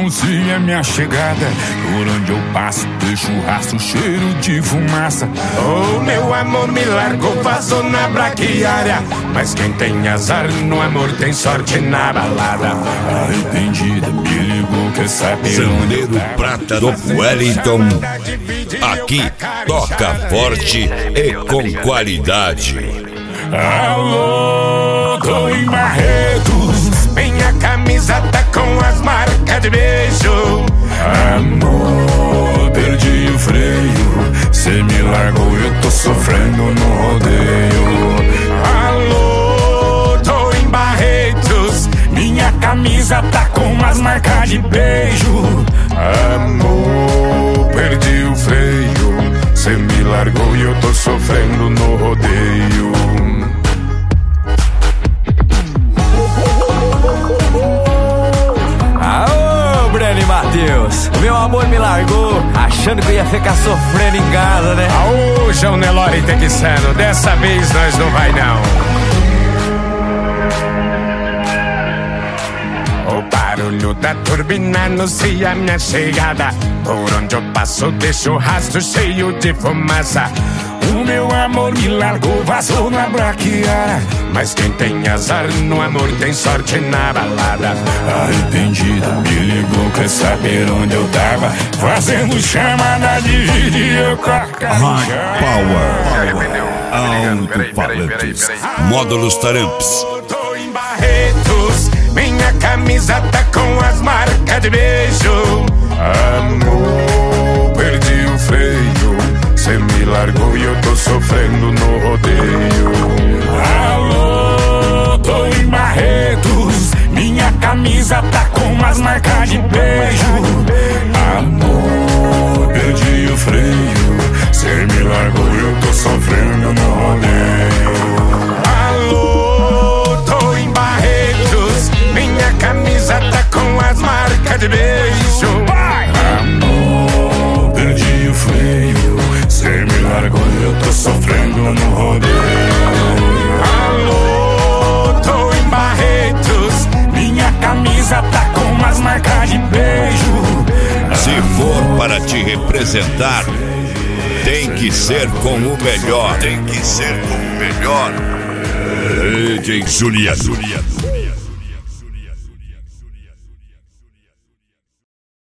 anuncia minha chegada. Por onde eu passo, deixo o rastro, cheiro de fumaça. Oh, meu amor me largou, vazou na braquiária. Mas quem tem azar no amor tem sorte na balada. Arrependida, me ligou, quer saber Sandeiro Prata do Wellington. Aqui toca forte e com qualidade. Alô, tô em Barretos. Minha camisa tá com as marcas de beijo. Amor, perdi o freio. Cê me largou, eu tô sofrendo no rodeio. Alô, tô em Barretos. Minha camisa tá com umas marcas de beijo. Amor, perdi o freio. Cê me largou e eu tô sofrendo no rodeio. Aô, Breno e Matheus, meu amor me largou, achando que eu ia ficar sofrendo em casa, né? Aô, João Nelore Texano, dessa vez nós não vai não. O barulho da turbina anuncia minha chegada. Por onde eu passo deixo o rastro cheio de fumaça. O meu amor me largou, vazou na braquiária. Mas quem tem azar no amor tem sorte na balada. Arrependida, me ligou, quer saber onde eu tava. Fazendo chamada de vídeo com a High Power Alto-falantes Módulos Taramps. Tô em Barretos. Minha camisa tá com as marcas de beijo. Amor, perdi o freio. Cê me largou e eu tô sofrendo no rodeio. Alô, tô em Barretos. Minha camisa tá com umas marcas de beijo. Amor, perdi o freio. Cê me largou e eu tô sofrendo no rodeio. Alô, tô em Barretos. Minha camisa tá com as marcas de beijo. Amor, perdi o freio. Cê me largou e eu tô sofrendo no rodeio. Alô, tô em Barretos. Minha camisa tá com umas marcas de beijo. Se for para te representar, tem que ser com o melhor. Tem que ser com o melhor. DJ Juliano.